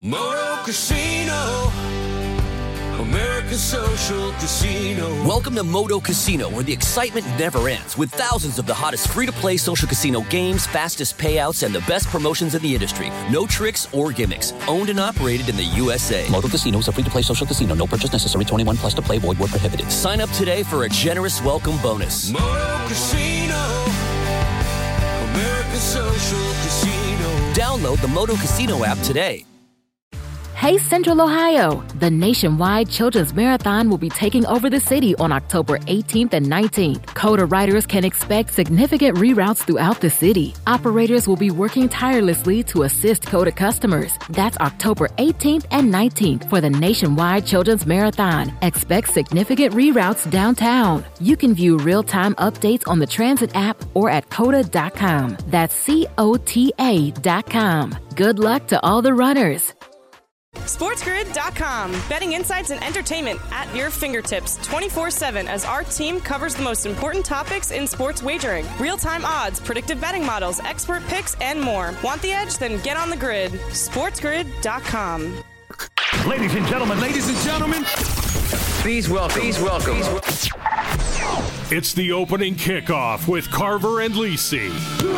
Moto Casino, America's social casino. Welcome to Moto Casino, where the excitement never ends, with thousands of the hottest free-to-play social casino games, fastest payouts, and the best promotions in the industry. No tricks or gimmicks. Owned and operated in the USA. Moto Casino is a free-to-play social casino. No purchase necessary. 21 plus to play. Void where prohibited. Sign up today for a generous welcome bonus. Moto Casino, America's social casino. Download the Moto Casino app today. Hey Central Ohio! The nationwide Children's Marathon will be taking over the city on October 18th and 19th. COTA riders can expect significant reroutes throughout the city. Operators will be working tirelessly to assist COTA customers. That's October 18th and 19th for the nationwide Children's Marathon. Expect significant reroutes downtown. You can view real-time updates on the Transit app or at COTA.com. That's COTA.com. Good luck to all the runners. SportsGrid.com. Betting insights and entertainment at your fingertips 24/7 as our team covers the most important topics in sports wagering. Real-time odds, predictive betting models, expert picks, and more. Want the edge? Then get on the grid. SportsGrid.com. Ladies and gentlemen. Please welcome. It's the opening kickoff with Carver and Lisi.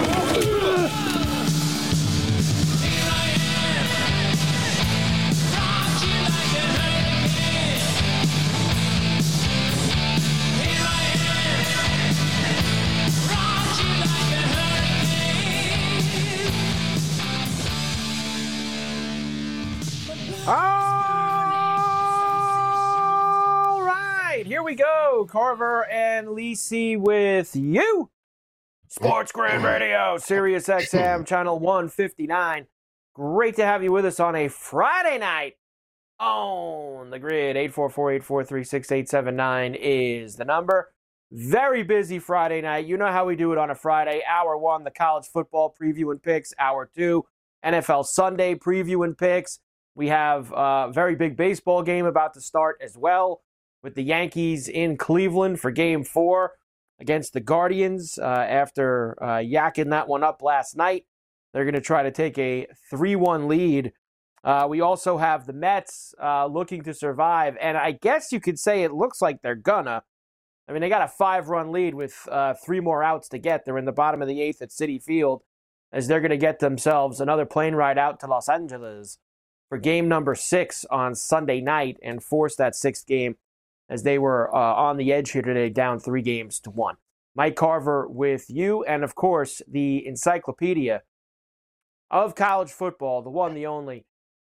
All right, here we go. Carver and Lisi with you. Sports Grid Radio, Sirius XM, channel 159. Great to have you with us on a Friday night on the grid. 844-843-6879 is the number. Very busy Friday night. You know how we do it on a Friday. Hour 1, the college football preview and picks. Hour 2, NFL Sunday preview and picks. We have a very big baseball game about to start as well with the Yankees in Cleveland for Game 4 against the Guardians after yakking that one up last night. They're going to try to take a 3-1 lead. We also have the Mets looking to survive, and I guess you could say it looks like they're gonna. I mean, they got a 5-run lead with 3 more outs to get. They're in the bottom of the 8th at Citi Field as they're going to get themselves another plane ride out to Los Angeles for game number 6 on Sunday night and force that 6th game as they were on the edge here today, down 3-1. Mike Carver with you, and of course, the encyclopedia of college football, the one, the only.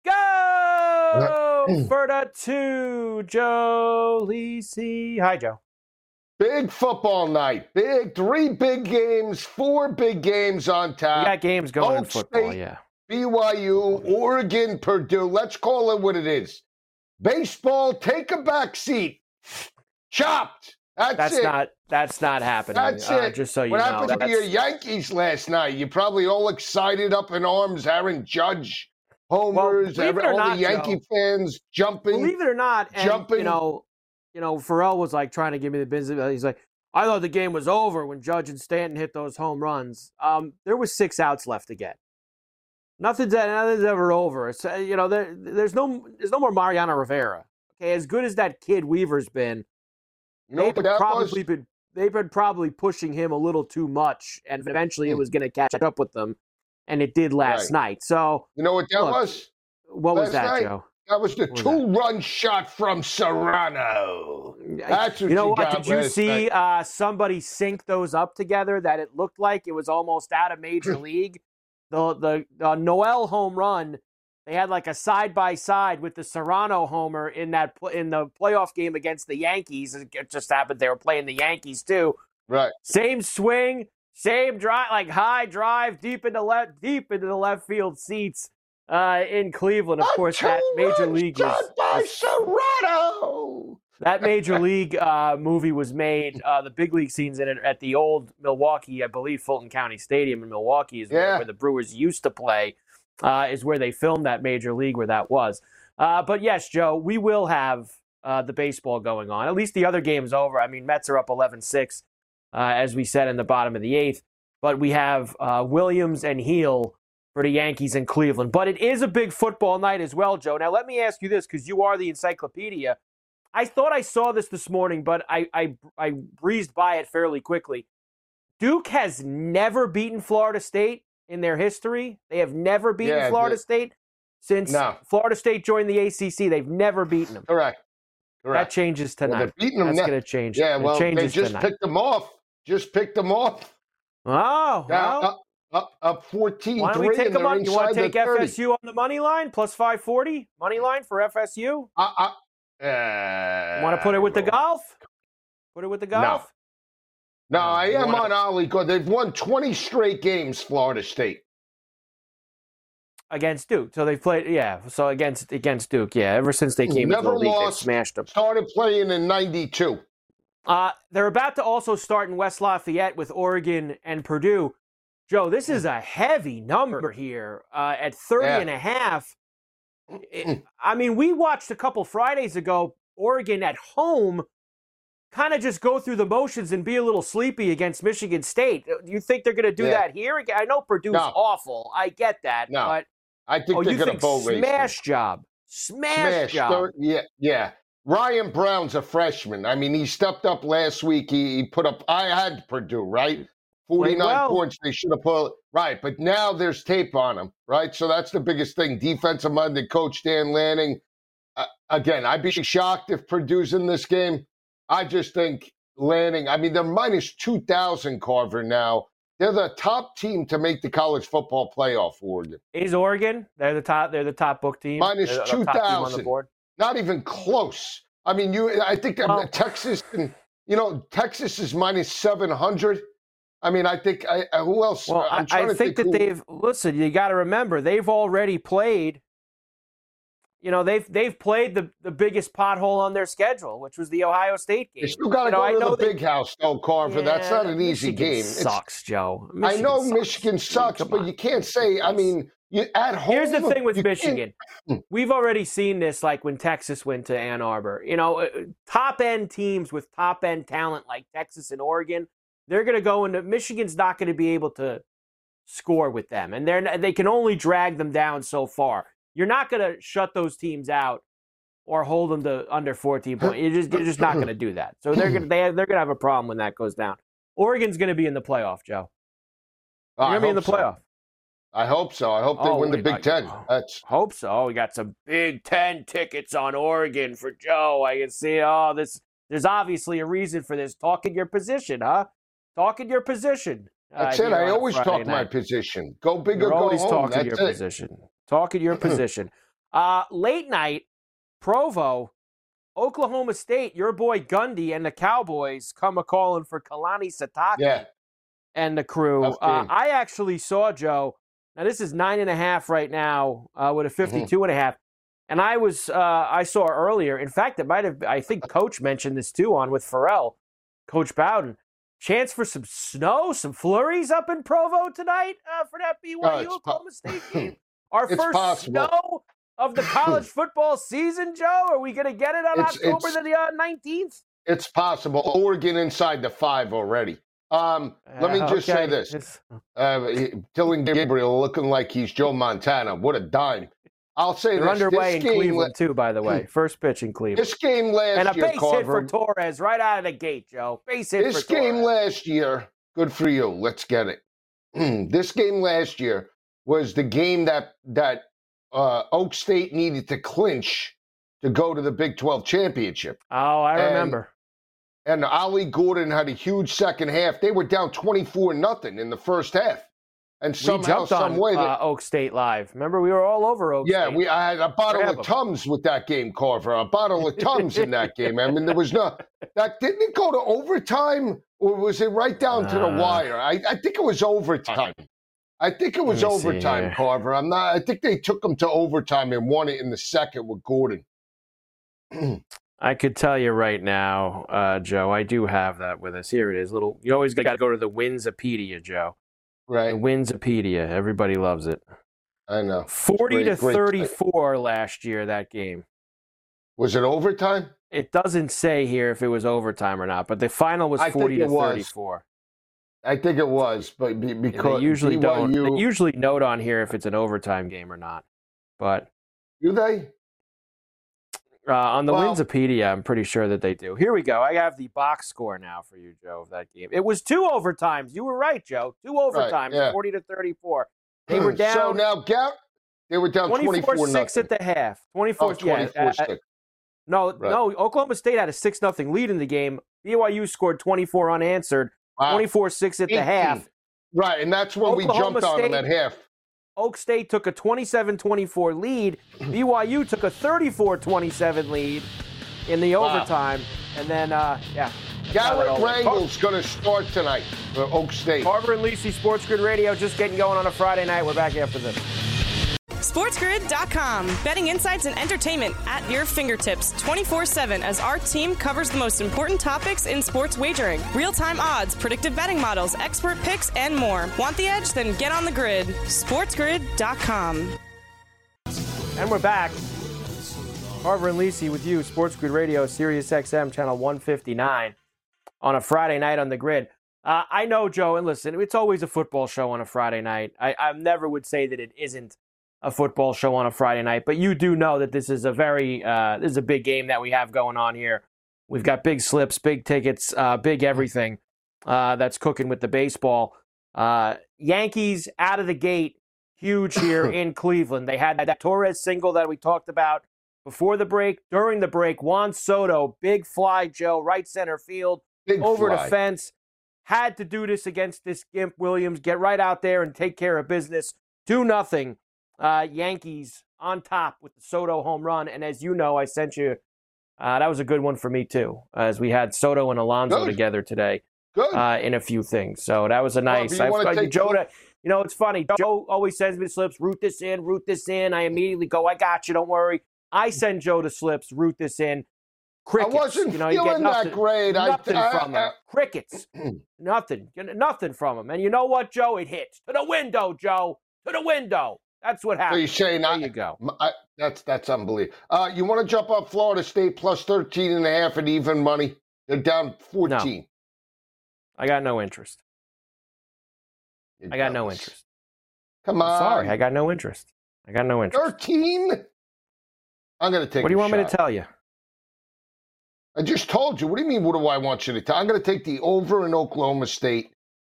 Go for the 2, Joe Lisi. Hi, Joe. Big football night. 3 big games, 4 big games on tap. We got games going in Oak football, State, yeah. BYU, Oregon, Purdue. Let's call it what it is. Baseball, take a back seat. Chopped. That's it. That's not happening. That's it. Just so you what know. happened to your Yankees last night? You're probably all excited, up in arms. Aaron Judge, homers, all the Yankee fans jumping. Believe it or not, and, you know, Pharrell was like trying to give me the business. He's like, I thought the game was over when Judge and Stanton hit those home runs. There was 6 outs left to get. Nothing's ever over. It's, there's no more Mariano Rivera. Okay, as good as that kid Weaver's been, they've been probably pushing him a little too much, and eventually it was going to catch up with them, and it did last night. So you know what that was? What was that, night? Joe? That was the 2-run shot from Serrano. That's what Did you see somebody sync those up together that it looked like it was almost out of Major League? The Noel home run, they had like a side-by-side with the Serrano homer in the playoff game against the Yankees. It just happened they were playing the Yankees too. Right. Same swing, same drive, like high drive deep into the left field seats in Cleveland. Of course, that Major League was by Serrano. That Major League movie was made, the big league scenes in it at the old Milwaukee, I believe, Fulton County Stadium in Milwaukee is where the Brewers used to play, is where they filmed that Major League, where that was. But yes, Joe, we will have the baseball going on. At least the other game's over. I mean, Mets are up 11-6, as we said, in the bottom of the 8th. But we have Williams and Heel for the Yankees in Cleveland. But it is a big football night as well, Joe. Now, let me ask you this, because you are the encyclopedia. I thought I saw this morning, but I breezed by it fairly quickly. Duke has never beaten Florida State in their history. They have never beaten Florida State since Florida State joined the ACC. They've never beaten them. Correct. That changes tonight. Well, they're beating them. That's going to change. Yeah, well, they just tonight. picked them off. Oh, well. Up 14-3. Why don't we take them on? You want to take FSU on the money line, plus 540? Money line for FSU? Want to put it with the golf? Put it with the golf? No, I am on Ollie. They've won 20 straight games, Florida State. Against Duke. So they've played, so against Duke, ever since they came into the league, they've smashed them. Started playing in 92. They're about to also start in West Lafayette with Oregon and Purdue. Joe, this is a heavy number here at 30 and a half. I mean, we watched a couple Fridays ago, Oregon at home kind of just go through the motions and be a little sleepy against Michigan State. Do you think they're going to do that here? I know Purdue's awful. I get that. No, but I think they're going to bowl race. Smash job. Yeah. Ryan Brown's a freshman. I mean, he stepped up last week. He put up, I had Purdue, right? 49 points they should have put. Right, but now there's tape on him, right? So that's the biggest thing. Defensive-minded coach Dan Lanning. Again, I'd be shocked if Purdue's in this game. I just think Lanning, I mean, they're minus 2,000, Carver, now. They're the top team to make the college football playoff, Oregon. Is Oregon? They're the top book team. Minus 2,000. Not even close. I mean, I think Texas, Texas is minus 700. I mean, I think who else? Well, I think that they've listen. You got to remember they've already played. They've played the biggest pothole on their schedule, which was the Ohio State game. You still got to go to the big house, though, Carver. That's not an easy game. Sucks, Joe. I know Michigan sucks, but you can't say. I mean, at home. Here's the thing with Michigan. We've already seen this, like when Texas went to Ann Arbor. Top end teams with top end talent like Texas and Oregon. They're going to go into Michigan's not going to be able to score with them, and they can only drag them down so far. You're not going to shut those teams out or hold them to under 14 points. You're just not going to do that. So they're going to have a problem when that goes down. Oregon's going to be in the playoff, Joe. They're going to be in the playoff. I hope so. I hope they win the Big Ten. Hope so. We got some Big Ten tickets on Oregon for Joe. I can see. There's obviously a reason for this. Talk in your position, huh? Talk in your position. That's it. I always talk my position. Go big or go home. Always talk in your position. Talk in your position. Late night, Provo, Oklahoma State, your boy Gundy and the Cowboys come a-calling for Kalani Sitake and the crew. I actually saw, Joe, now this is 9.5 right now with a 52.5. And I saw earlier, in fact, I think Coach mentioned this too with Pharrell, Coach Bowden. Chance for some snow, some flurries up in Provo tonight for that BYU Oklahoma State game. Our first snow of the college football season, Joe? Are we going to get it on October the 19th? It's possible. Oregon inside the 5 already. Let me just say this. Dylan Gabriel looking like he's Joe Montana. What a dime. I'll say They're underway in Cleveland, too, by the way. First pitch in Cleveland. This game last year, and a base hit for Torres right out of the gate, Joe. Base hit for Torres. This game last year, good for you. Let's get it. This game last year was the game that Oak State needed to clinch to go to the Big 12 championship. Oh, I remember. And Ollie Gordon had a huge second half. They were down 24-0 in the first half. And somehow, some way, Oak State Live. Remember, we were all over Oak State. Yeah, I had a bottle of Tums with that game, Carver. A bottle of Tums in that game. I mean, there was didn't it go to overtime, or was it right down to the wire? I think it was overtime. Carver. I think they took them to overtime and won it in the second with Gordon. I could tell you right now, Joe, I do have that with us. Here it is. You always got to go to the Winsipedia, Joe. Right. Winsipedia. Everybody loves it. I know. 40-34 last year, that game. Was it overtime? It doesn't say here if it was overtime or not, but the final was 40-34. I think it was, but because they usually BYU, don't. They usually note on here if it's an overtime game or not. But do they? On the Winsipedia, I'm pretty sure that they do. Here we go. I have the box score now for you, Joe, of that game. It was 2 overtimes. You were right, Joe. 2 overtimes, right, yeah. 40-34. They were down. So now, they were down 24-6 at the half. 24-6. No, Oklahoma State had a 6-0 lead in the game. BYU scored 24 unanswered. Wow. 24-6 at the half. Right, and that's when we jumped on them at half. Oak State took a 27-24 lead. BYU took a 34-27 lead in the overtime. And then, Garrett Rangel's going to start tonight for Oak State. Carver and Lisi, Sports Grid Radio, just getting going on a Friday night. We're back after this. SportsGrid.com. Betting insights and entertainment at your fingertips 24/7 as our team covers the most important topics in sports wagering. Real-time odds, predictive betting models, expert picks, and more. Want the edge? Then get on the grid. SportsGrid.com. And we're back. Carver and Lisi with you, Sports Grid Radio, Sirius XM, channel 159 on a Friday night on the grid. I know, Joe, and listen, it's always a football show on a Friday night. I never would say that it isn't a football show on a Friday night, but you do know that this is a this is a big game that we have going on here. We've got big slips, big tickets, big everything that's cooking with the baseball. Yankees out of the gate, huge here in Cleveland. They had that Torres single that we talked about before the break. During the break, Juan Soto, big fly, Joe, right center field, over the fence. Had to do this against this Gimp Williams. Get right out there and take care of business. 2-0. Yankees on top with the Soto home run. And as you know, I sent you, that was a good one for me too, as we had Soto and Alonso together today in a few things. So that was a nice. Joe, it's funny. Joe always sends me the slips, root this in. I immediately go, I got you, don't worry. I send Joe the slips, root this in. Crickets. I wasn't feeling that great. Nothing from him. Crickets. Nothing from him. And you know what, Joe? It hits. To the window, Joe. To the window. That's what happened. So you're saying there you go. That's unbelievable. You want to jump up Florida State plus 13.5 at even money? They're down 14. No. I got no interest. I got no interest. Come on. Sorry, I got no interest. 13? I'm going to take What do you want me to tell you? I just told you. What do you mean, what do I want you to tell? I'm going to take the over in Oklahoma State.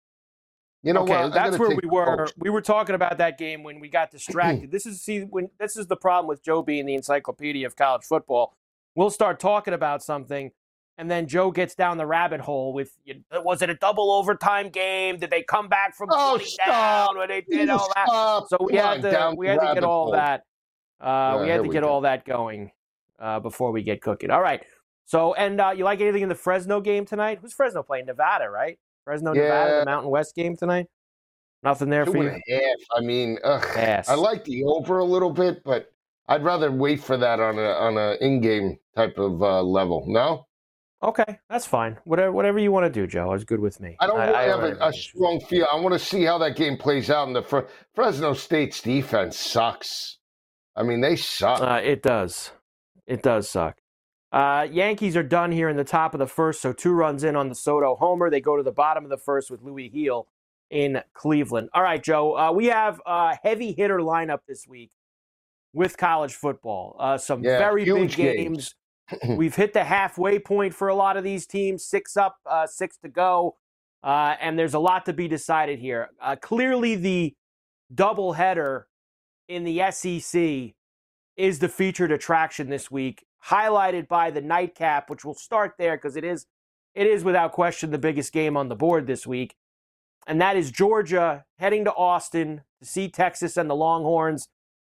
You know what? That's where we were. We were talking about that game when we got distracted. This is the problem with Joe being the encyclopedia of college football. We'll start talking about something, and then Joe gets down the rabbit hole with, was it a double overtime game? Did they come back from 20 down? Or they did all that? So we had to get all that. We had to get all that going before we get cooking. All right. So, and you like anything in the Fresno game tonight? Who's Fresno playing? Nevada, right? Fresno, Nevada, the Mountain West game tonight? Nothing there for you? 2.5. I mean, I like the over a little bit, but I'd rather wait for that on a in-game type of level. No? Okay, that's fine. Whatever you want to do, Joe, is good with me. I don't really have a strong feel. I want to see how that game plays out. And the Fresno State's defense sucks. I mean, they suck. It does. It does suck. Yankees are done here in the top of the first, so 2 runs in on the Soto homer. They go to the bottom of the first with Louis Heel in Cleveland. All right, Joe, we have a heavy hitter lineup this week with college football. Some very big games. We've hit the halfway point for a lot of these teams, 6 up, 6 to go, and there's a lot to be decided here. Clearly, the doubleheader in the SEC is the featured attraction this week, highlighted by the nightcap, which will start there because it is without question the biggest game on the board this week. And that is Georgia heading to Austin to see Texas and the Longhorns.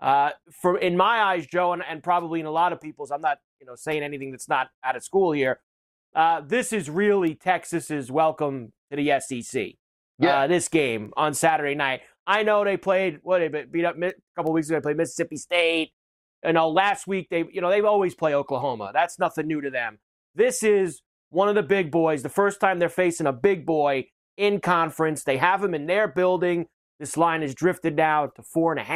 In my eyes, Joe, and probably in a lot of people's, I'm not saying anything that's not out of school here. This is really Texas's welcome to the SEC. This game on Saturday night. I know they played, they beat up a couple of weeks ago, they played Mississippi State. Last week, they always play Oklahoma. That's nothing new to them. This is one of the big boys. The first time they're facing a big boy in conference. They have him in their building. This line has drifted now to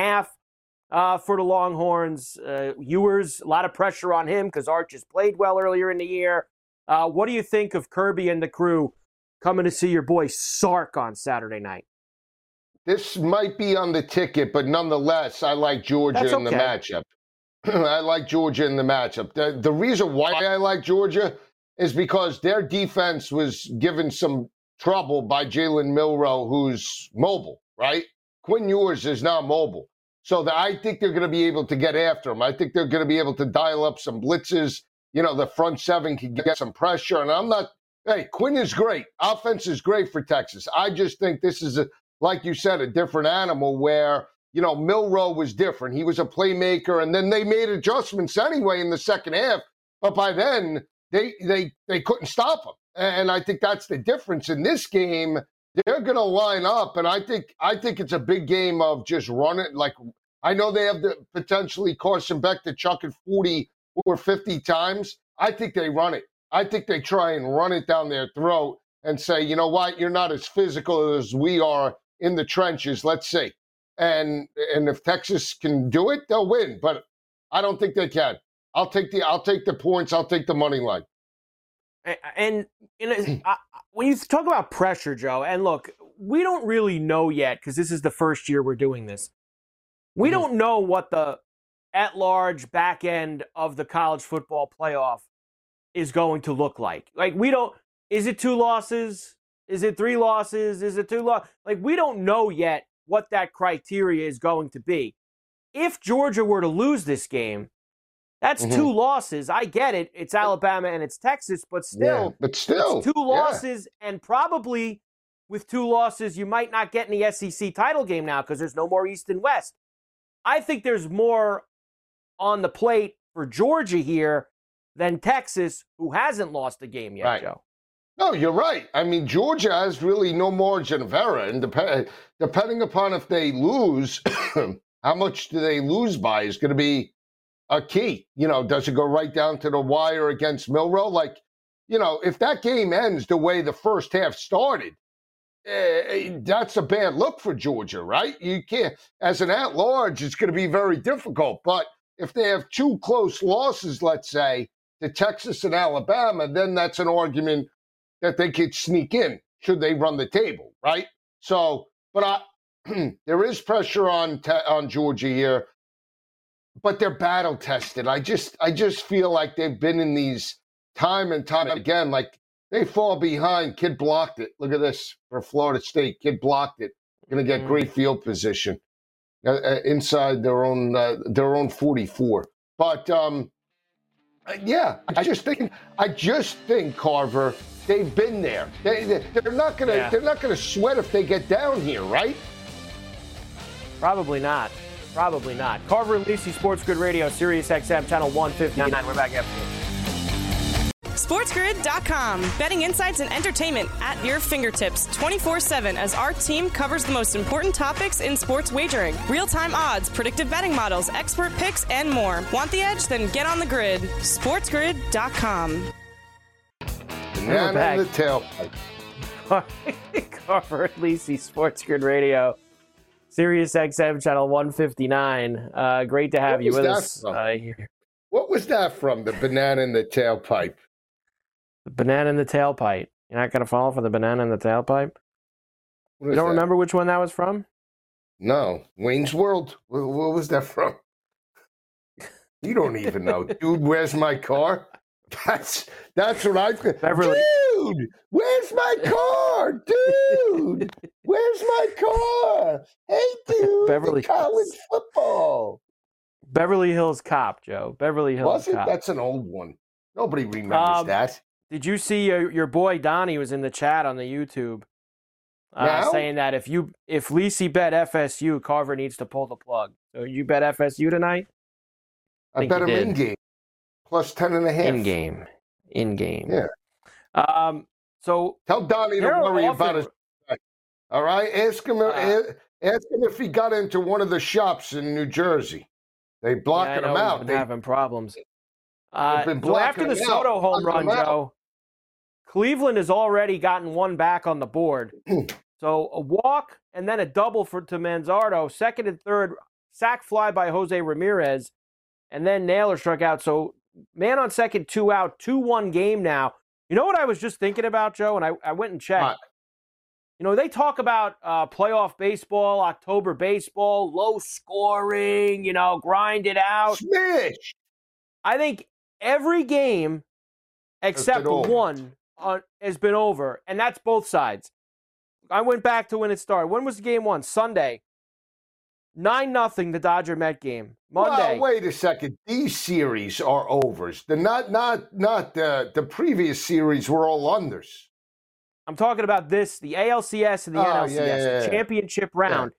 4.5 for the Longhorns. Ewers, a lot of pressure on him because Arch has played well earlier in the year. What do you think of Kirby and the crew coming to see your boy Sark on Saturday night? This might be on the ticket, but nonetheless, I like Georgia in the matchup. I like Georgia in the matchup. The reason why I like Georgia is because their defense was given some trouble by Jalen Milroe, who's mobile, right? Quinn Ewers is not mobile. So I think they're going to be able to get after him. I think they're going to be able to dial up some blitzes. You know, the front seven can get some pressure. And Quinn is great. Offense is great for Texas. I just think this is, like you said, a different animal where, you know, Milroe was different. He was a playmaker, and then they made adjustments anyway in the second half. But by then, they couldn't stop him. And I think that's the difference in this game. They're going to line up, and I think it's a big game of just run it. Like, I know they have the potentially Carson Beck to chuck it 40 or 50 times. I think they run it. I think they try and run it down their throat and say, you know what, you're not as physical as we are in the trenches. Let's see. And if Texas can do it, they'll win. But I don't think they can. I'll take the points. I'll take the money line. And when you talk about pressure, Joe, and look, we don't really know yet because this is the first year we're doing this. We don't know what the at-large back end of the college football playoff is going to look like. Like, we don't – is it 2 losses? Is it 3 losses? Is it 2 losses? Like, we don't know yet what that criteria is going to be. If Georgia were to lose this game, that's 2 losses. I get it. It's Alabama and it's Texas, but still, it's 2 losses, and probably with 2 losses, you might not get in the SEC title game now because there's no more East and West. I think there's more on the plate for Georgia here than Texas, who hasn't lost a game yet, right. Joe. No, you're right. I mean, Georgia has really no margin of error, and depending upon if they lose, how much do they lose by is going to be a key. You know, does it go right down to the wire against Milroe? Like, you know, if that game ends the way the first half started, that's a bad look for Georgia, right? You can't, as an at-large, it's going to be very difficult. But if they have 2 close losses, let's say, to Texas and Alabama, then that's an argument that they could sneak in should they run the table, right? So, but there is pressure on Georgia here. But they're battle tested. I just feel like they've been in these time and time again. Like, they fall behind. Kid blocked it. Look at this for Florida State. Kid blocked it. Going to get great field position inside their own 44. But yeah, I just think Carver, they've been there. They're not gonna sweat if they get down here, right? Probably not. Probably not. Carver and Lisi, Sports Grid Radio, Sirius XM, channel 159. We're back after this. SportsGrid.com. Betting insights and entertainment at your fingertips 24/7 as our team covers the most important topics in sports wagering. Real-time odds, predictive betting models, expert picks, and more. Want the edge? Then get on the grid. SportsGrid.com. Banana in the tailpipe. Carver and Lisi, Sports Grid Radio, Sirius XM, channel 159. Great to have you with us here. What was that from, the banana in the tailpipe? The banana in the tailpipe. You're not going to fall for the banana in the tailpipe? You don't remember which one that was from? No. Wayne's World. What was that from? You don't even know. Dude, where's my car? That's what I think. Beverly. Dude, where's my car? Dude, where's my car? Hey, dude, Beverly college football. Beverly Hills Cop, Joe. Beverly Hills Cop. That's an old one. Nobody remembers that. Did you see your boy Donnie was in the chat on the YouTube saying that if Lisi bet FSU, Carver needs to pull the plug. So you bet FSU tonight? I bet him in-game. Plus 10.5. In-game. Yeah. So tell Donnie to worry about his. All right, ask him if he got into one of the shops in New Jersey. They blocking him out. They're having problems. So after the Soto home run, Joe, Cleveland has already gotten one back on the board. So a walk and then a double to Manzardo, second and third, sack fly by Jose Ramirez, and then Naylor struck out. So man on second, 2 out, 2-1 game now. You know what I was just thinking about, Joe? And I went and checked. You know, they talk about playoff baseball, October baseball, low scoring, you know, grind it out. Smash! I think every game except one has been over, and that's both sides. I went back to when it started. When was game one? Sunday. 9-0, the Dodger-Met game. Monday. Well, wait a second. These series are overs. The previous series were all unders. I'm talking about this, the ALCS and the NLCS, the championship round.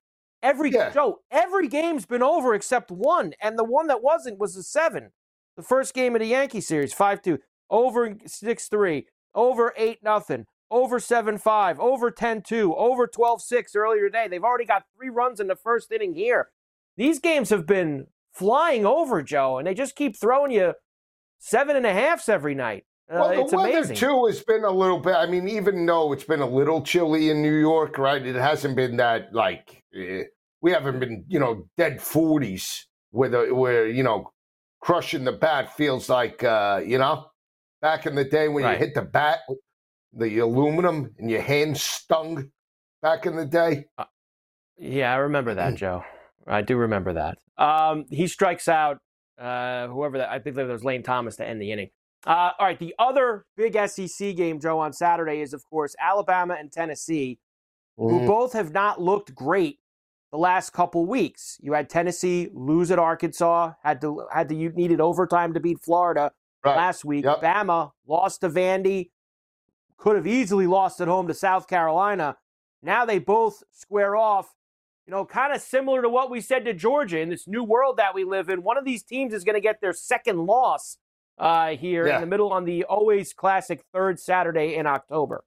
Every game's been over except one, and the one that wasn't was the 7. The first game of the Yankee series, 5-2, over 6-3, over 8-0, over 7-5, over 10-2, over 12-6 earlier today. They've already got 3 runs in the first inning here. These games have been flying over, Joe, and they just keep throwing you 7.5s every night. Well, it's the weather, amazing. too, has been a little bit, I mean, even though it's been a little chilly in New York, right, it hasn't been that, like, we haven't been, you know, dead 40s where you know, crushing the bat feels like, you know, back in the day when you hit the bat, the aluminum, and your hands stung back in the day. Yeah, I remember that, Joe. I do remember that. He strikes out whoever that, I think that was Lane Thomas to end the inning. All right, the other big SEC game, Joe, on Saturday is, of course, Alabama and Tennessee, who both have not looked great the last couple weeks. You had Tennessee lose at Arkansas, needed overtime to beat Florida last week. Yep. Bama lost to Vandy, could have easily lost at home to South Carolina. Now they both square off, you know, kind of similar to what we said to Georgia in this new world that we live in. One of these teams is going to get their second loss here in the middle on the always classic third Saturday in October.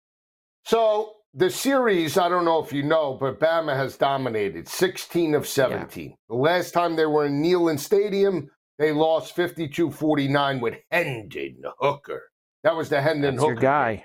So the series, I don't know if you know, but Bama has dominated 16 of 17. Yeah. The last time they were in Neyland Stadium, they lost 52-49 with Hendon Hooker. That was the Hendon Hooker. Your guy.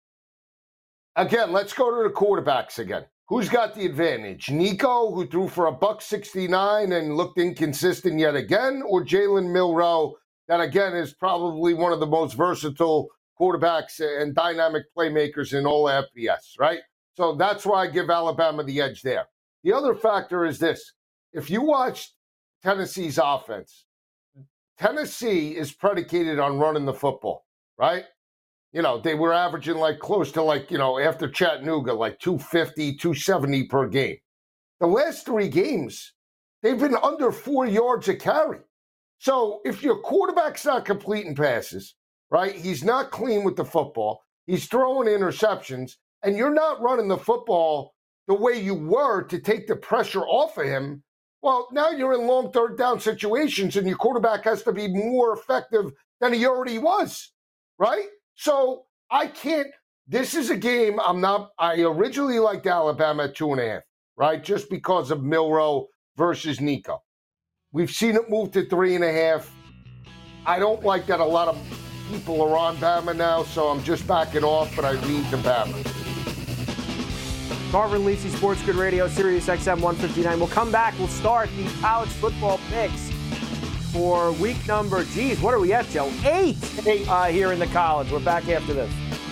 Again, let's go to the quarterbacks again. Who's got the advantage? Nico, who threw for $169 and looked inconsistent yet again, or Jalen Milroe, that again is probably one of the most versatile quarterbacks and dynamic playmakers in all FBS, right? So that's why I give Alabama the edge there. The other factor is this. If you watch Tennessee's offense, Tennessee is predicated on running the football, right? You know, they were averaging like close to like, you know, after Chattanooga, like 250, 270 per game. The last 3 games, they've been under 4 yards a carry. So if your quarterback's not completing passes, right, he's not clean with the football, he's throwing interceptions, and you're not running the football the way you were to take the pressure off of him, well, now you're in long third down situations and your quarterback has to be more effective than he already was, right? So I can't, this is a game I originally liked Alabama at 2.5, right, just because of Milroe versus Nico. We've seen it move to 3.5. I don't like that a lot of people are on Bama now, so I'm just backing off, but I lean to Bama. Carver and Lisi, Sports Grid Radio, Sirius XM 159. We'll come back. We'll start the college football picks for week number, what are we at, Joe? 8 here in the college. We're back after this.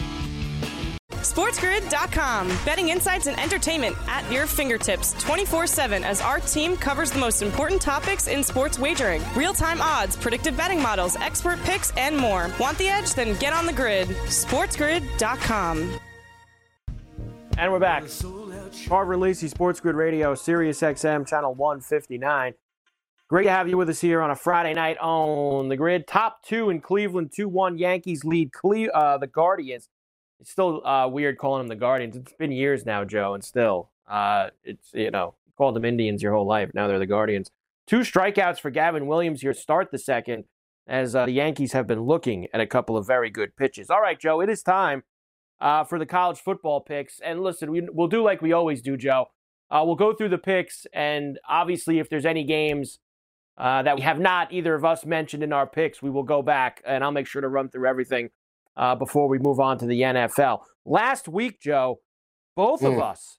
SportsGrid.com. Betting insights and entertainment at your fingertips 24/7 as our team covers the most important topics in sports wagering. Real-time odds, predictive betting models, expert picks, and more. Want the edge? Then get on the grid. SportsGrid.com. And we're back. Carver and Lisi, Sports Grid Radio, Sirius XM, channel 159. Great to have you with us here on a Friday night on the grid. Top 2 in Cleveland, 2-1. Yankees lead the Guardians. It's still weird calling them the Guardians. It's been years now, Joe, and still, it's, you know, you called them Indians your whole life. Now they're the Guardians. 2 strikeouts for Gavin Williams here to start the second, as the Yankees have been looking at a couple of very good pitches. All right, Joe, it is time for the college football picks. And listen, we'll do like we always do, Joe. We'll go through the picks, and obviously if there's any games that we have not either of us mentioned in our picks, we will go back, and I'll make sure to run through everything before we move on to the NFL. Last week, Joe, both of us,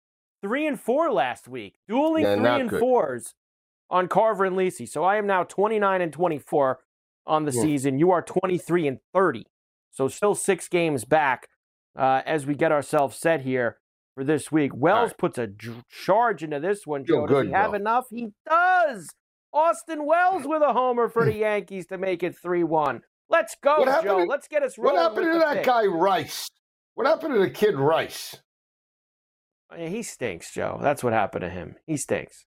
3-4 last week, dueling 3-4s on Carver and Lisi. So I am now 29-24 on the season. You are 23-30 So still 6 games back as we get ourselves set here for this week. Wells puts a charge into this one, Joe. Does he have enough? He does. Austin Wells with a homer for the Yankees to make it 3-1. Let's go, Joe. Let's get us rolling. What happened to that guy Rice? What happened to the kid Rice? He stinks, Joe. That's what happened to him. He stinks.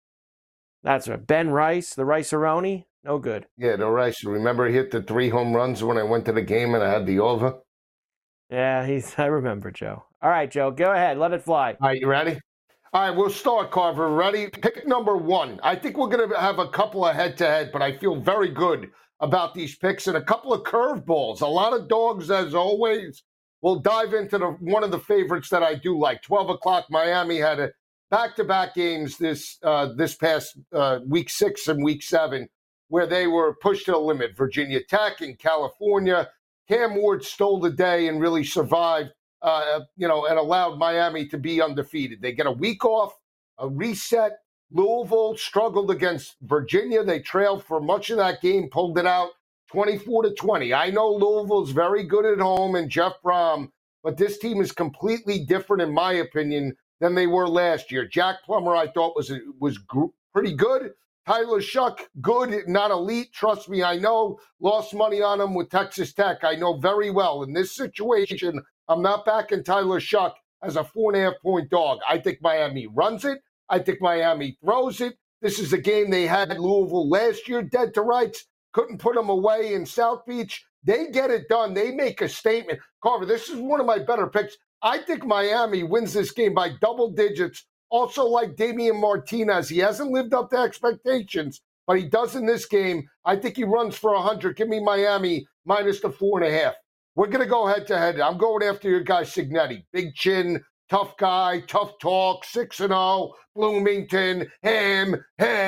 That's right. Ben Rice, the Rice-A-Roni, no good. Yeah, the Rice. Remember he hit the 3 home runs when I went to the game and I had the over? Yeah, I remember, Joe. All right, Joe, go ahead. Let it fly. All right, you ready? All right, we'll start, Carver. Ready? Pick number 1. I think we're going to have a couple of head-to-head, but I feel very good about these picks and a couple of curveballs. A lot of dogs, as always. We'll dive into one of the favorites that I do like. 12 o'clock, Miami had a back-to-back games this past week 6 and week 7 where they were pushed to the limit. Virginia Tech in California. Cam Ward stole the day and really survived, and allowed Miami to be undefeated. They get a week off, a reset. Louisville struggled against Virginia. They trailed for much of that game, pulled it out 24-20. I know Louisville's very good at home and Jeff Brom, but this team is completely different, in my opinion, than they were last year. Jack Plummer, I thought, was pretty good. Tyler Shuck, good, not elite. Trust me, I know. Lost money on him with Texas Tech. I know very well. In this situation, I'm not backing Tyler Shuck as a 4.5-point dog. I think Miami runs it. I think Miami throws it. This is a game they had at Louisville last year, dead to rights. Couldn't put them away in South Beach. They get it done. They make a statement. Carver, this is one of my better picks. I think Miami wins this game by double digits. Also, like Damian Martinez, he hasn't lived up to expectations, but he does in this game. I think he runs for 100. Give me Miami minus the 4.5. We're going to go head-to-head. I'm going after your guy Signetti. Big chin, tough guy, tough talk, 6-0, Bloomington, ham.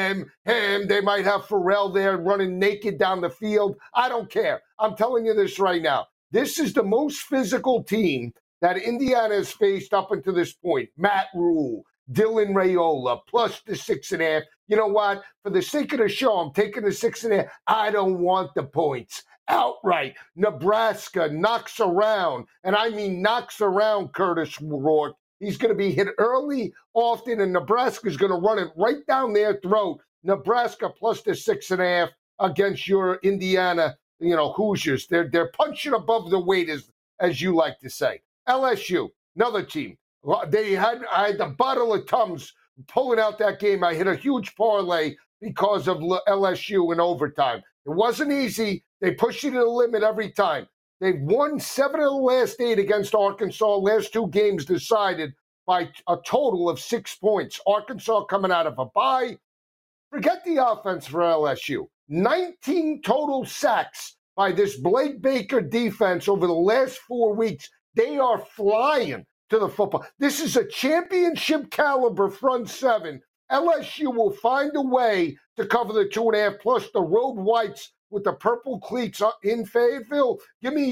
They might have Pharrell there running naked down the field. I don't care. I'm telling you this right now. This is the most physical team that Indiana has faced up until this point. Matt Rule, Dylan Raiola, plus the 6.5. You know what? For the sake of the show, I'm taking the 6.5. I don't want the points. Outright. Nebraska knocks around, and I mean knocks around Curtis Rourke. He's going to be hit early, often, and Nebraska's going to run it right down their throat. Nebraska plus the 6.5 against your Indiana, Hoosiers. They're punching above the weight, as you like to say. LSU, another team. I had the bottle of Tums pulling out that game. I hit a huge parlay because of LSU in overtime. It wasn't easy. They pushed you to the limit every time. They've won 7 of the last 8 against Arkansas. Last 2 games decided by a total of 6 points. Arkansas coming out of a bye. Forget the offense for LSU. 19 total sacks by this Blake Baker defense over the last 4 weeks. They are flying to the football. This is a championship caliber front 7. LSU will find a way to cover the 2.5 plus the road whites with the purple cleats in Fayetteville. Give me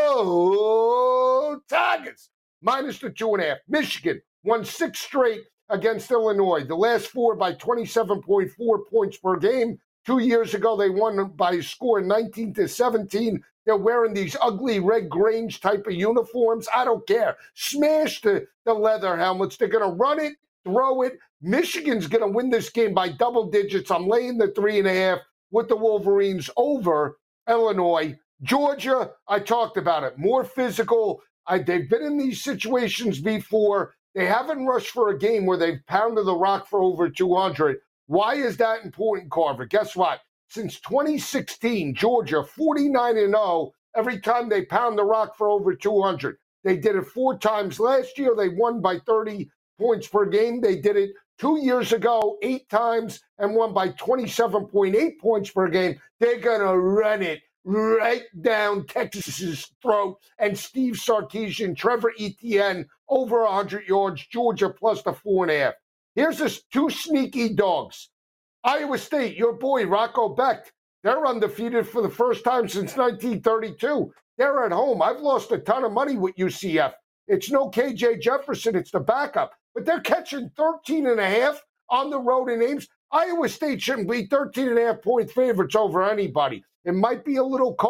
go Tigers minus the 2.5. Michigan won 6 straight against Illinois. The last 4 by 27.4 points per game. 2 years ago, they won by a score 19-17. They're wearing these ugly Red Grange type of uniforms. I don't care. Smash the leather helmets. They're going to run it, throw it. Michigan's going to win this game by double digits. I'm laying the 3.5 with the Wolverines over Illinois. Georgia, I talked about it. More physical. They've been in these situations before. They haven't rushed for a game where they've pounded the rock for over 200. Why is that important, Carver? Guess what? Since 2016, Georgia 49-0 every time they pound the rock for over 200. They did it 4 times last year. They won by 30 points per game. They did it 2 years ago 8 times and won by 27.8 points per game. They're going to run it right down Texas's throat. And Steve Sarkisian, Trevor Etienne, over 100 yards, Georgia plus the 4.5. Here's this 2 sneaky dogs. Iowa State, your boy, Rocco Becht. They're undefeated for the first time since 1932. They're at home. I've lost a ton of money with UCF. It's no KJ Jefferson. It's the backup. But they're catching 13.5 on the road in Ames. Iowa State shouldn't be 13.5-point favorites over anybody. It might be a little cold.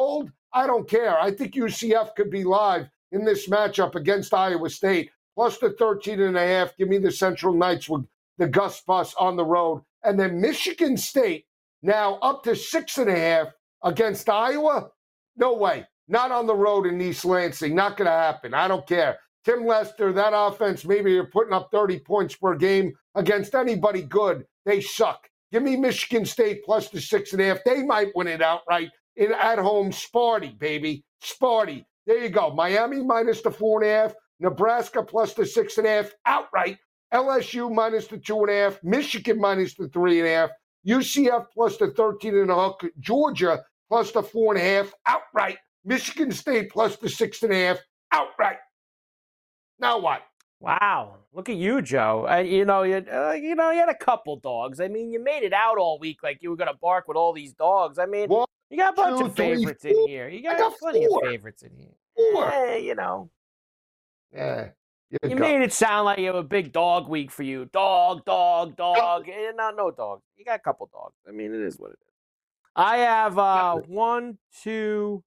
I don't care. I think UCF could be live in this matchup against Iowa State. Plus the 13.5. Give me the Central Knights with the Gus Bus on the road. And then Michigan State now up to 6.5 against Iowa. No way. Not on the road in East Lansing. Not going to happen. I don't care. Tim Lester, that offense, maybe you're putting up 30 points per game against anybody good. They suck. Give me Michigan State plus the 6.5. They might win it outright at home. Sparty, baby. Sparty. There you go. Miami minus the 4.5. Nebraska plus the 6.5 outright. LSU minus the 2.5. Michigan minus the 3.5. UCF plus the 13.5. Georgia plus the 4.5 outright. Michigan State plus the 6.5 outright. Now what? Wow, look at you, Joe. You had a couple dogs. I mean, you made it out all week like you were going to bark with all these dogs. I mean, you got a bunch of favorites in here. You got plenty of favorites in here. 4. Yeah. You made it sound like you have a big dog week for you. Dog. No dogs. You got a couple dogs. I mean, it is what it is. I have 1, 2,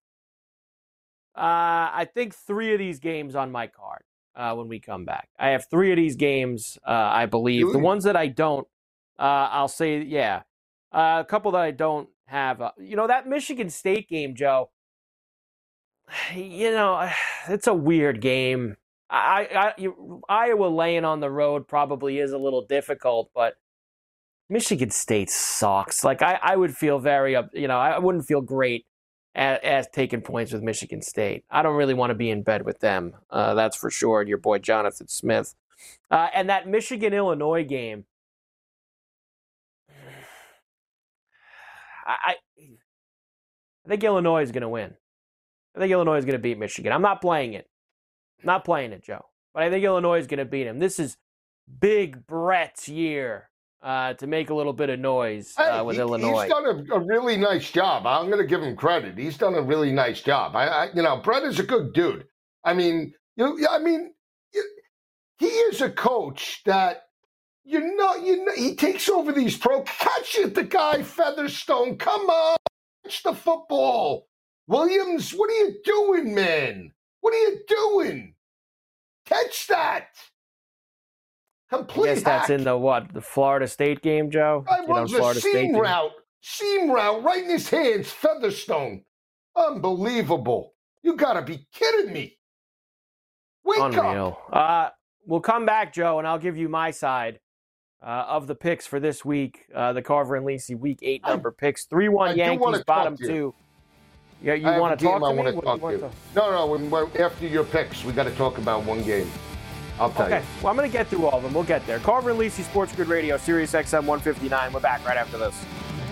I think 3 of these games on my card when we come back. I have 3 of these games, I believe. Really? The ones that I don't, I'll say, yeah. A couple that I don't have. That Michigan State game, Joe, it's a weird game. Iowa laying on the road probably is a little difficult, but Michigan State sucks. Like, I would feel I wouldn't feel great as taking points with Michigan State. I don't really want to be in bed with them. That's for sure. And your boy Jonathan Smith. And that Michigan-Illinois game, I think Illinois is going to win. I think Illinois is going to beat Michigan. I'm not playing it. Not playing it, Joe. But I think Illinois is going to beat him. This is Big Brett's year to make a little bit of noise with Illinois. He's done a really nice job. I'm going to give him credit. He's done a really nice job. Brett is a good dude. I mean, he is a coach that he takes over these catch it, the guy Featherstone. Come on, catch the football. Williams, what are you doing, man? What are you doing? Catch that. Complete I guess that's in the Florida State game, Joe? Seam route right in his hands, Featherstone. Unbelievable. You got to be kidding me. Wake up. We'll come back, Joe, and I'll give you my side of the picks for this week. The Carver and Lisi Week 8 number picks. 3-1 Yankees, bottom 2. Yeah, you want to talk to me? No, after your picks, we got to talk about one game. I'll tell you. Okay, well, I'm going to get through all of them. We'll get there. Carver and Lisi Sports Grid Radio, Sirius XM 159. We're back right after this.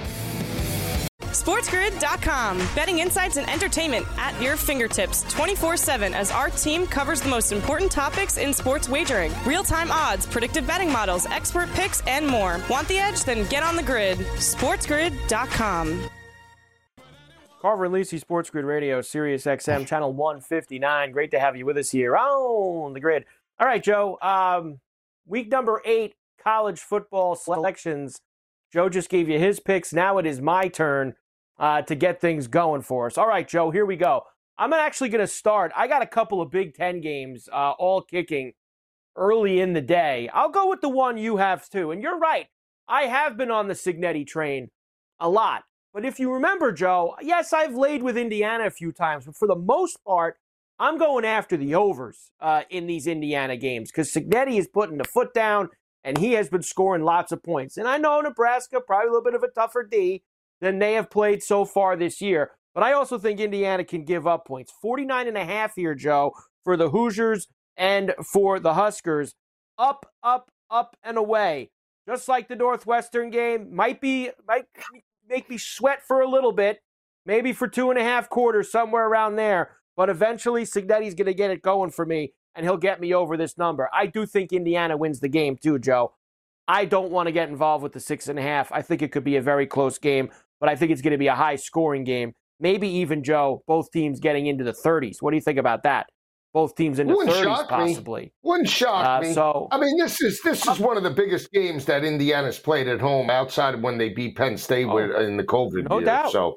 SportsGrid.com. Betting insights and entertainment at your fingertips 24/7 as our team covers the most important topics in sports wagering. Real-time odds, predictive betting models, expert picks, and more. Want the edge? Then get on the grid. SportsGrid.com. Carver and Lisi Sports Grid Radio, Sirius XM, channel 159. Great to have you with us here on the grid. All right, Joe. Week number 8, college football selections. Joe just gave you his picks. Now it is my turn to get things going for us. All right, Joe, here we go. I'm actually going to start. I got a couple of Big Ten games all kicking early in the day. I'll go with the one you have, too. And you're right. I have been on the Cignetti train a lot. But if you remember, Joe, yes, I've laid with Indiana a few times, but for the most part, I'm going after the overs in these Indiana games because Cignetti is putting the foot down, and he has been scoring lots of points. And I know Nebraska, probably a little bit of a tougher D than they have played so far this year, but I also think Indiana can give up points. 49.5 here, Joe, for the Hoosiers and for the Huskers. Up, and away. Just like the Northwestern game, might make me sweat for a little bit, maybe for 2.5 quarters, somewhere around there. But eventually, Cignetti's going to get it going for me, and he'll get me over this number. I do think Indiana wins the game, too, Joe. I don't want to get involved with the 6.5. I think it could be a very close game, but I think it's going to be a high-scoring game. Maybe even, Joe, both teams getting into the 30s. What do you think about that? Both teams into 30s, possibly. Wouldn't shock me. I mean, this is one of the biggest games that Indiana's played at home outside of when they beat Penn State in the COVID year. No doubt. So,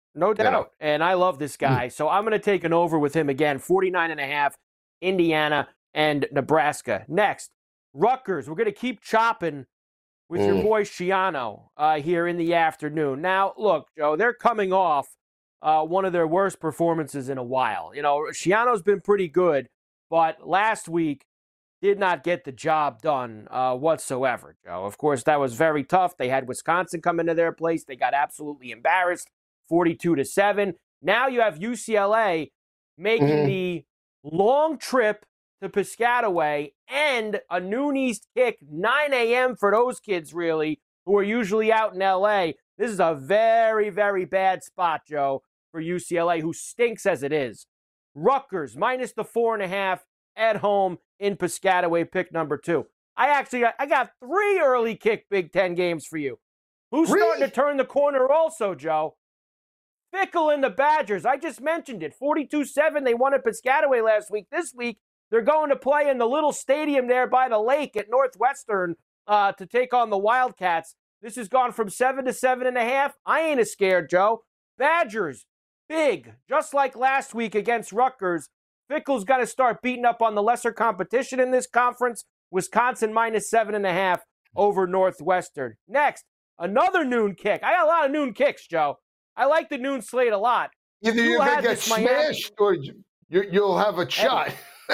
No doubt. And I love this guy. So I'm going to take an over with him again, 49.5, Indiana and Nebraska. Next, Rutgers. We're going to keep chopping with your boy Schiano here in the afternoon. Now, look, Joe, they're coming off one of their worst performances in a while. You know, Schiano's been pretty good, but last week did not get the job done whatsoever, Joe. Of course, that was very tough. They had Wisconsin come into their place. They got absolutely embarrassed, 42-7. Now you have UCLA making the long trip to Piscataway and a noon East kick, 9 a.m. for those kids, really, who are usually out in L.A. This is a very, very bad spot, Joe, for UCLA, who stinks as it is. Rutgers, minus the 4.5 at home in Piscataway, pick number 2. I got 3 early kick Big Ten games for you. Who's starting to turn the corner also, Joe? Fickle and the Badgers. I just mentioned it. 42-7, they won at Piscataway last week. This week, they're going to play in the little stadium there by the lake at Northwestern to take on the Wildcats. This has gone from 7 to 7.5. I ain't as scared, Joe. Badgers, big, just like last week against Rutgers. Fickle's got to start beating up on the lesser competition in this conference. Wisconsin minus 7.5 over Northwestern. Next, another noon kick. I got a lot of noon kicks, Joe. I like the noon slate a lot. Either you're going to get smashed or you'll have a shot.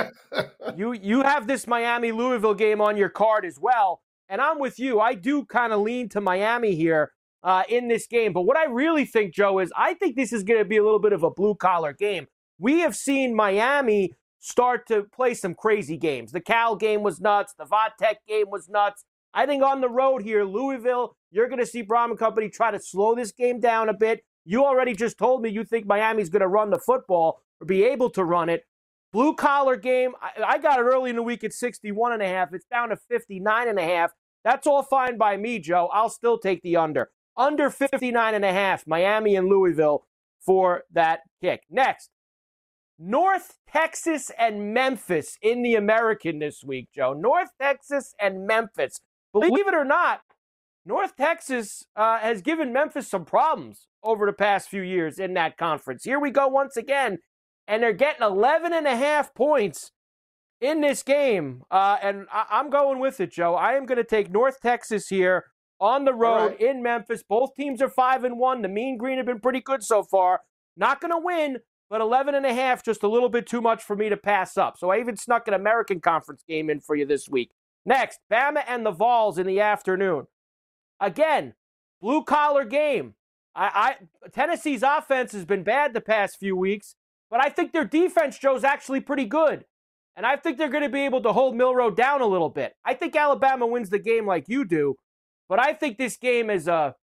You have this Miami-Louisville game on your card as well, and I'm with you. I do kind of lean to Miami here in this game. But what I really think, Joe, is I think this is going to be a little bit of a blue-collar game. We have seen Miami start to play some crazy games. The Cal game was nuts. The Vatech game was nuts. I think on the road here, Louisville, you're going to see Brown and company try to slow this game down a bit. You already just told me you think Miami's going to run the football or be able to run it. Blue-collar game, I got it early in the week at 61.5. It's down to 59.5. That's all fine by me, Joe. I'll still take the under. Under 59.5, Miami and Louisville for that kick. Next, North Texas and Memphis in the American this week, Joe. North Texas and Memphis. Believe it or not, North Texas has given Memphis some problems over the past few years in that conference. Here we go once again, and they're getting 11.5 points in this game. And I'm going with it, Joe. I am going to take North Texas here on the road in Memphis. Both teams are 5-1. The Mean Green have been pretty good so far. Not going to win, but 11.5, just a little bit too much for me to pass up. So I even snuck an American Conference game in for you this week. Next, Bama and the Vols in the afternoon. Again, blue-collar game. Tennessee's offense has been bad the past few weeks, but I think their defense, Joe's actually pretty good. And I think they're going to be able to hold Milroe down a little bit. I think Alabama wins the game like you do, but I think this game is a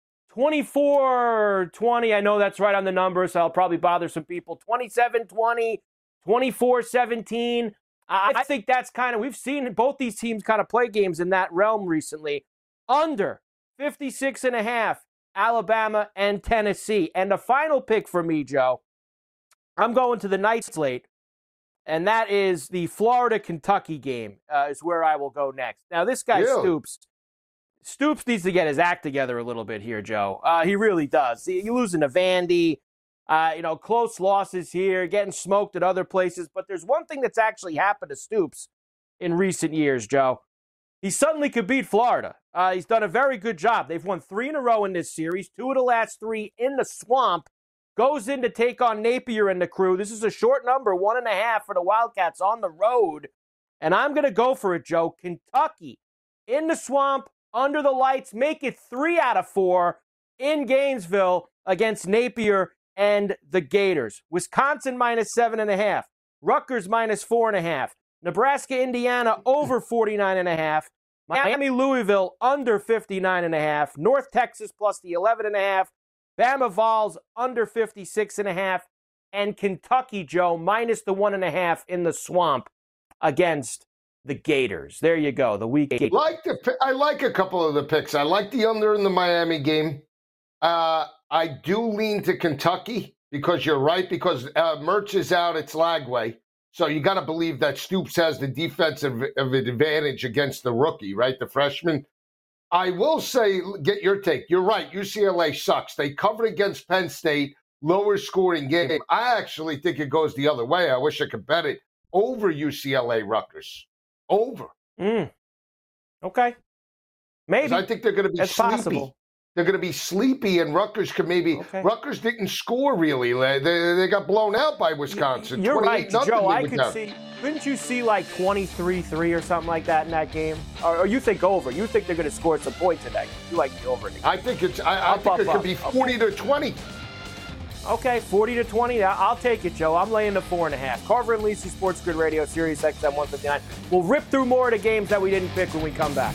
24-20. I know that's right on the number, so I'll probably bother some people. 27-20, 24-17. I think that's kind of, we've seen both these teams kind of play games in that realm recently. Under 56.5, Alabama and Tennessee. And the final pick for me, Joe, I'm going to the night slate, and that is the Florida-Kentucky game is where I will go next. Now, this guy Stoops needs to get his act together a little bit here, Joe. He really does. You're losing to Vandy. Close losses here, getting smoked at other places. But there's one thing that's actually happened to Stoops in recent years, Joe. He suddenly could beat Florida. He's done a very good job. They've won 3 in a row in this series, 2 of the last 3 in the swamp. Goes in to take on Napier and the crew. This is a short number, 1.5 for the Wildcats on the road. And I'm going to go for it, Joe. Kentucky in the swamp, under the lights, make it 3 out of 4 in Gainesville against Napier and the Gators. Wisconsin minus 7.5. Rutgers minus 4.5. Nebraska, Indiana over 49.5. Miami, Louisville under 59.5. North Texas plus the 11.5. Bama Vols under 56.5. And Kentucky, Joe, minus the 1.5 in the swamp against the Gators. There you go. The week 8. I like a couple of the picks. I like the under in the Miami game. I do lean to Kentucky because you're right, because Mertz is out. It's Lagway. So you got to believe that Stoops has the defensive advantage against the rookie, right? The freshman. I will say, get your take. You're right. UCLA sucks. They covered against Penn State, lower scoring game. I actually think it goes the other way. I wish I could bet it over UCLA Rutgers. Over. Okay. Maybe. I think they're going to be sleepy. Possible. They're going to be sleepy, and Rutgers could maybe. Okay. Rutgers didn't score really. They got blown out by Wisconsin. You're right, Joe. I could see. Couldn't you see like 23-3 or something like that in that game? Or you think over? You think they're going to score some points today? You like the over? I think it's. I think it could be 40-20. Okay, 40-20. I'll take it, Joe. I'm laying the 4.5. Carver and Lisi, Sports Grid Radio, Sirius XM 159. We'll rip through more of the games that we didn't pick when we come back.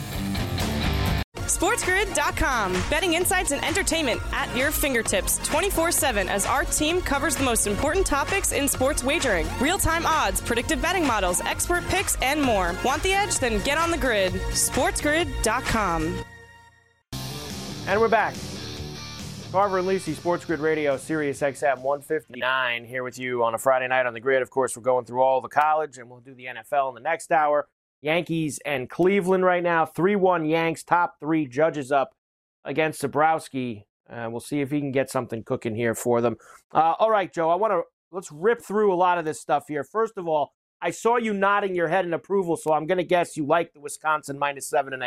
SportsGrid.com. Betting insights and entertainment at your fingertips 24/7 as our team covers the most important topics in sports wagering. Real-time odds, predictive betting models, expert picks, and more. Want the edge? Then get on the grid. SportsGrid.com. And we're back. Carver and Lisi, Sports Grid Radio, Sirius XM 159, here with you on a Friday night on the grid. Of course, we're going through all the college, and we'll do the NFL in the next hour. Yankees and Cleveland right now, 3-1 Yanks, top 3 judges up against Zabrowski. We'll see if he can get something cooking here for them. All right, Joe, let's rip through a lot of this stuff here. First of all, I saw you nodding your head in approval, so I'm going to guess you like the Wisconsin minus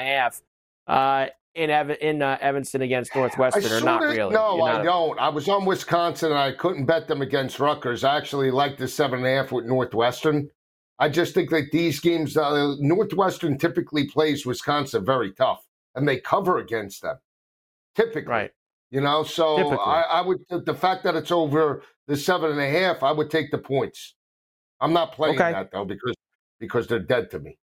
7.5 in Evanston against Northwestern, or not really? No, I don't. I was on Wisconsin, and I couldn't bet them against Rutgers. I actually like the 7.5 with Northwestern. I just think that these games, Northwestern typically plays Wisconsin very tough, and they cover against them, typically. Right. So I would, the fact that it's over the 7.5, I would take the points. I'm not playing that, though, because they're dead to me.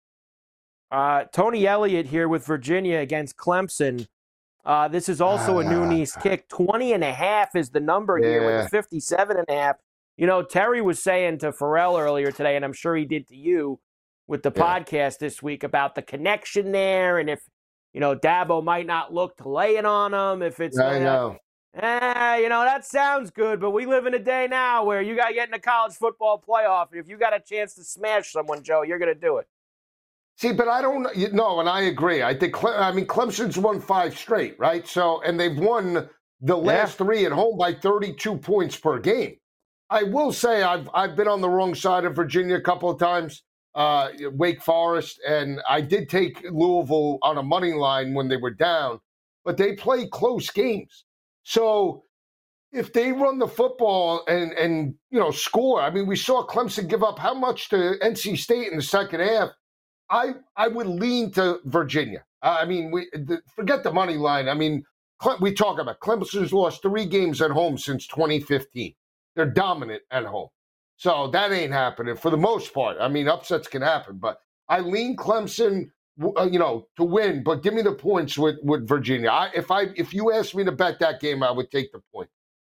Tony Elliott here with Virginia against Clemson. This is also a Nunes kick. 20.5 is the number here with 57.5. Terry was saying to Pharrell earlier today, and I'm sure he did to you with the podcast this week, about the connection there, and if, Dabo might not look to lay it on him. If it's, I know. That sounds good, but we live in a day now where you got to get in the college football playoff, and if you got a chance to smash someone, Joe, you're going to do it. See, but I don't know, and I agree. I think, Clemson's won 5 straight, right? So, and they've won the last 3 at home by 32 points per game. I will say I've been on the wrong side of Virginia a couple of times, Wake Forest, and I did take Louisville on a money line when they were down, but they play close games. So if they run the football and score, we saw Clemson give up how much to NC State in the second half. I would lean to Virginia. Forget the money line. We talk about Clemson's lost 3 games at home since 2015. They're dominant at home. So that ain't happening for the most part. Upsets can happen, but I lean Clemson, to win, but give me the points with Virginia. If you asked me to bet that game, I would take the point.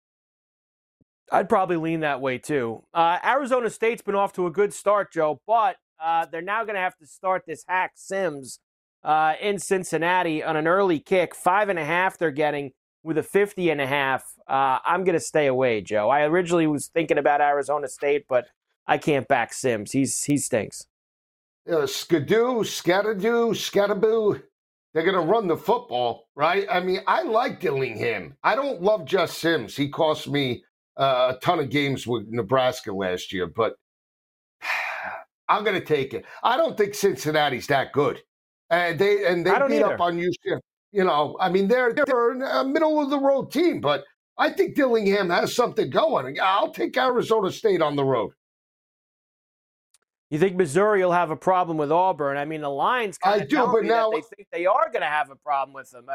I'd probably lean that way too. Arizona State's been off to a good start, Joe, but they're now going to have to start this hack Sims in Cincinnati on an early kick. 5.5 they're getting with a 50.5. I'm going to stay away, Joe. I originally was thinking about Arizona State, but I can't back Sims. He stinks. Skadoo, Scattaboo. They're going to run the football, right? I like Dillingham. I don't love just Sims. He cost me a ton of games with Nebraska last year, but I'm going to take it. I don't think Cincinnati's that good. And they beat up on UCF. They're a middle-of-the-road team, but I think Dillingham has something going. I'll take Arizona State on the road. You think Missouri will have a problem with Auburn? The line's kind of telling me that they think they are going to have a problem with them.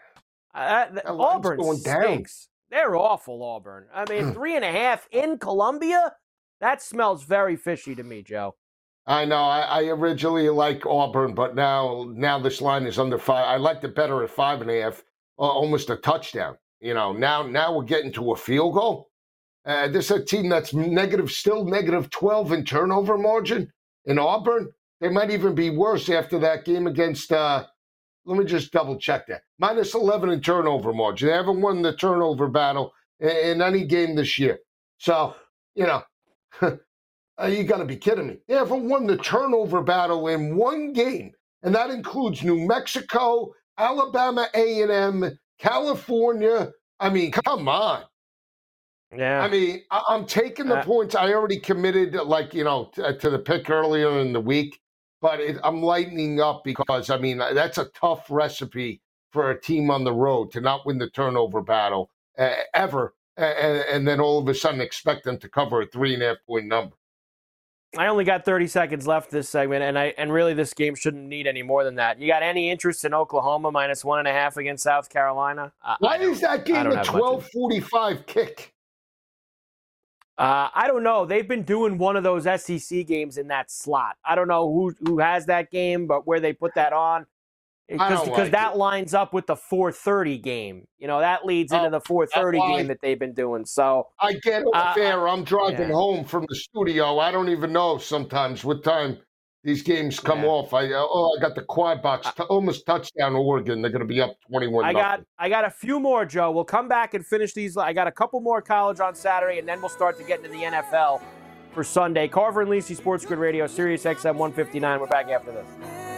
Auburn stinks. They're awful, Auburn. 3.5 in Columbia? That smells very fishy to me, Joe. I know. I originally liked Auburn, but now this line is under 5. I liked it better at 5.5, almost a touchdown. Now we're getting to a field goal. This is a team that's still negative 12 in turnover margin in Auburn. They might even be worse after that game against, let me just double check that. Minus 11 in turnover margin. They haven't won the turnover battle in any game this year. So, you got to be kidding me. They haven't won the turnover battle in one game, and that includes New Mexico, Alabama A&M, California. I mean, come on. Yeah. I mean, I'm taking the points. I already committed, to the pick earlier in the week, but I'm lightening up because, I mean, that's a tough recipe for a team on the road to not win the turnover battle ever, and then all of a sudden expect them to cover a 3.5-point number. I only got 30 seconds left this segment, and really this game shouldn't need any more than that. You got any interest in Oklahoma minus 1.5 against South Carolina? Why is that game a 12:45 kick? I don't know. They've been doing one of those SEC games in that slot. I don't know who has that game, but where they put that on. Because that lines up with the 4:30 game. You know, that leads into the 4:30 game that they've been doing. So I get it fair. I'm driving home from the studio. I don't even know sometimes what time these games come off. I got the quad box, almost touchdown Oregon. They're going to be up 21. I got a few more, Joe. We'll come back and finish these. I got a couple more college on Saturday, and then we'll start to get into the NFL for Sunday. Carver and Lisi, Sports Grid Radio, Sirius XM 159. We're back after this.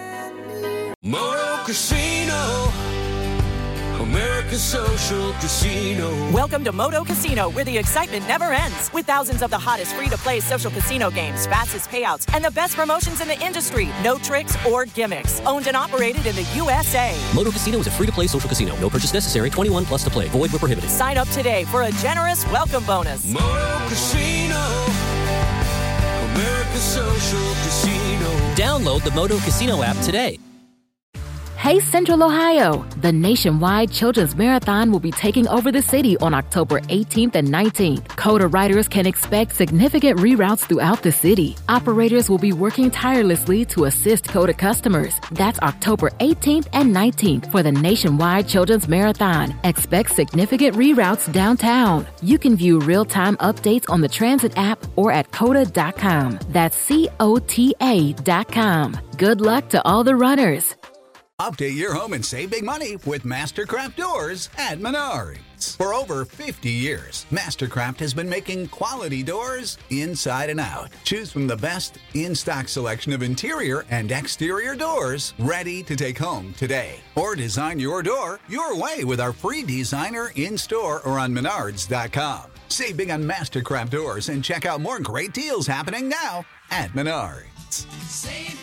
Moto Casino, America's social casino. Welcome to Moto Casino, where the excitement never ends. With thousands of the hottest free-to-play social casino games, fastest payouts, and the best promotions in the industry. No tricks or gimmicks. Owned and operated in the USA. Moto Casino is a free-to-play social casino. No purchase necessary. 21 plus to play. Void where prohibited. Sign up today for a generous welcome bonus. Moto Casino, America's social casino. Download the Moto Casino app today. Hey Central Ohio! The nationwide Children's Marathon will be taking over the city on October 18th and 19th. COTA riders can expect significant reroutes throughout the city. Operators will be working tirelessly to assist COTA customers. That's October 18th and 19th for the nationwide Children's Marathon. Expect significant reroutes downtown. You can view real-time updates on the Transit app or at COTA.com. That's COTA.com. Good luck to all the runners. Update your home and save big money with Mastercraft Doors at Menards. For over 50 years, Mastercraft has been making quality doors inside and out. Choose from the best in-stock selection of interior and exterior doors ready to take home today. Or design your door your way with our free designer in-store or on Menards.com. Save big on Mastercraft Doors and check out more great deals happening now at Menards. Save